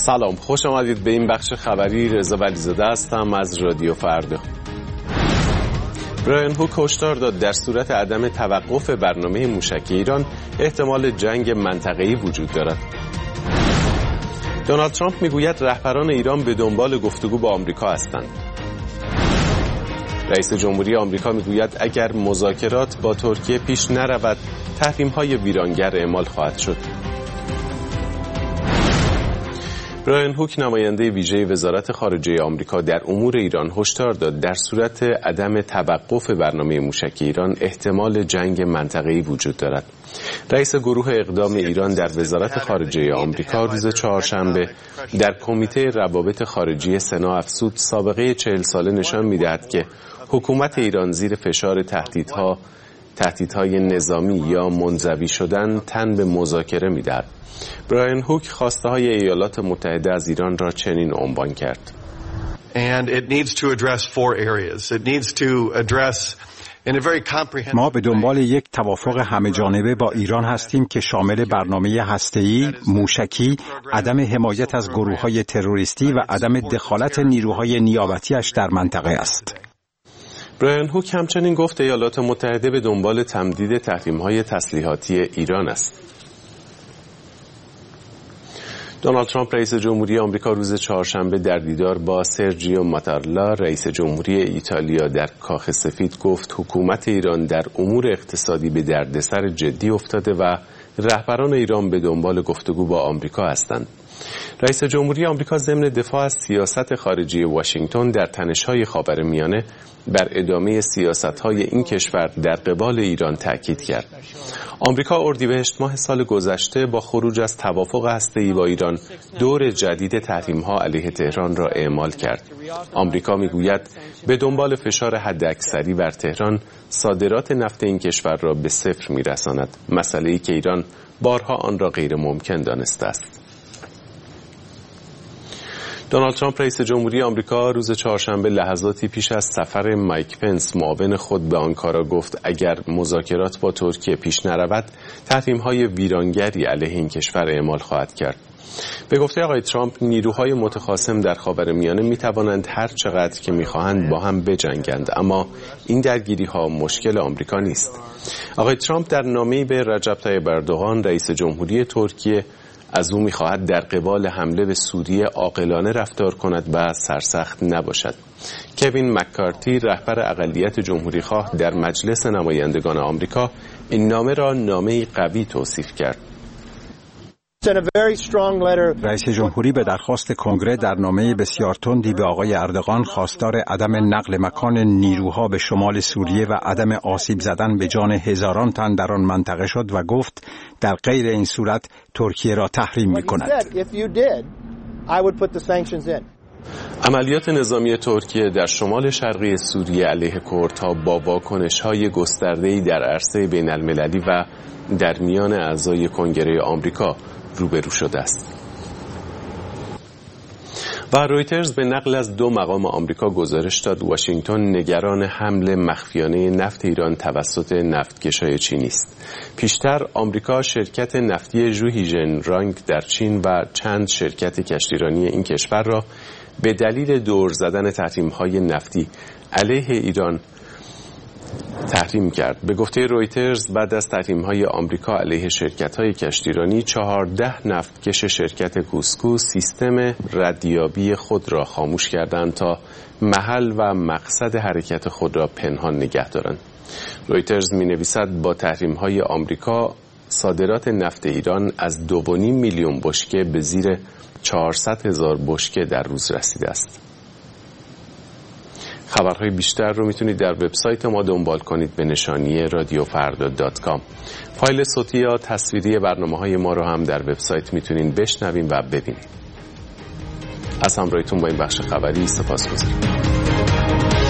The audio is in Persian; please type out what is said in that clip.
سلام، خوش آمدید به این بخش خبری. رضا ولیزاده هستم از رادیو فردا. برایان هوک هشدار داد در صورت عدم توقف برنامه موشکی ایران احتمال جنگ منطقه‌ای وجود دارد. دونالد ترامپ میگوید رهبران ایران به دنبال گفتگو با آمریکا هستند. رئیس جمهوری آمریکا میگوید اگر مذاکرات با ترکیه پیش نرود تحریم‌های ویرانگر اعمال خواهد شد. برایان هوک نماینده ویژه وزارت خارجه آمریکا در امور ایران هشدار داد در صورت عدم توقف برنامه موشکی ایران احتمال جنگ منطقه‌ای وجود دارد. رئیس گروه اقدام ایران در وزارت خارجه آمریکا روز چهارشنبه در کمیته روابط خارجی سنا افزود سابقه 40 ساله نشان می‌دهد که حکومت ایران زیر فشار تهدیدهای نظامی یا منزوی شدن تن به مذاکره می‌دهد. برایان هوک خواسته های ایالات متحده از ایران را چنین عنوان کرد. ما به دنبال یک توافق همه جانبه با ایران هستیم که شامل برنامه هسته‌ای، موشکی، عدم حمایت از گروه‌های تروریستی و عدم دخالت نیروهای نیابتی‌اش در منطقه است. برایان هوک همچنین گفت ایالات متحده به دنبال تمدید تحریم‌های تسلیحاتی ایران است. دونالد ترامپ رئیس جمهوری آمریکا روز چهارشنبه در دیدار با سرجیو ماتارلا رئیس جمهوری ایتالیا در کاخ سفید گفت حکومت ایران در امور اقتصادی به دردسر جدی افتاده و رهبران ایران به دنبال گفتگو با آمریکا هستند. رئیس جمهوری آمریکا ضمن دفاع از سیاست خارجی واشنگتن در تنش‌های خاورمیانه بر ادامه سیاست‌های این کشور در قبال ایران تاکید کرد. آمریکا اردیبهشت ماه سال گذشته با خروج از توافق هسته‌ای با ایران دور جدید تحریم‌ها علیه تهران را اعمال کرد. آمریکا می‌گوید به دنبال فشار حداکثری بر تهران صادرات نفت این کشور را به صفر می‌رساند، مسئله‌ای که ایران بارها آن را غیر ممکن دانسته است. دونالد ترامپ رئیس جمهوری آمریکا روز چهارشنبه لحظاتی پیش از سفر مایک پنس معاون خود به آنکارا گفت اگر مذاکرات با ترکیه پیش نرود تحریم‌های ویرانگری علیه این کشور اعمال خواهد کرد. به گفته آقای ترامپ نیروهای متخاصم در خاورمیانه می‌توانند هر چقدر که می‌خواهند با هم بجنگند، اما این درگیری‌ها مشکل آمریکا نیست. آقای ترامپ در نامه‌ای به رجب طیب اردوغان رئیس جمهوری ترکیه از او می‌خواهد در قبال حمله به سوریه عاقلانه رفتار کند و سرسخت نباشد. کوین مککارتی رهبر اقلیت جمهوری‌خواه در مجلس نمایندگان آمریکا این نامه را نامه‌ای قوی توصیف کرد. رئیس جمهوری به درخواست کنگره در نامه بسیار تندی به آقای اردوغان خواستار عدم نقل مکان نیروها به شمال سوریه و عدم آسیب زدن به جان هزاران تن در آن منطقه شد و گفت در غیر این صورت ترکیه را تحریم می‌کند. عملیات نظامی ترکیه در شمال شرقی سوریه علیه کردها با واکنش‌های گسترده‌ای در عرصه بین‌المللی و در میان اعضای کنگره آمریکا روبرو شده است. و رویترز به نقل از 2 مقام آمریکا گزارش داد واشنگتن نگران حمله مخفیانه نفت ایران توسط نفتکشای چینی است. پیشتر آمریکا شرکت نفتی ژوهیژن رانگ در چین و چند شرکت کشتیرانی این کشور را به دلیل دور زدن تحریم‌های نفتی علیه ایران تحریم کرد. به گفته رویترز بعد از تحریم‌های آمریکا علیه شرکت‌های کشتیرانی 14 نفتکش شرکت کوسکو سیستم ردیابی خود را خاموش کردند تا محل و مقصد حرکت خود را پنهان نگه دارند. رویترز می‌نویسد با تحریم‌های آمریکا صادرات نفت ایران از 2.5 میلیون بشکه به زیر 400,000 بشکه در روز رسیده است. خبرهای بیشتر رو میتونید در وبسایت ما دنبال کنید به نشانی radiofarda.com. فایل صوتی یا تصویری برنامه‌های ما رو هم در وبسایت میتونید بشنوین و ببینید. از همراهیتون با این بخش خبری سپاسگزارم.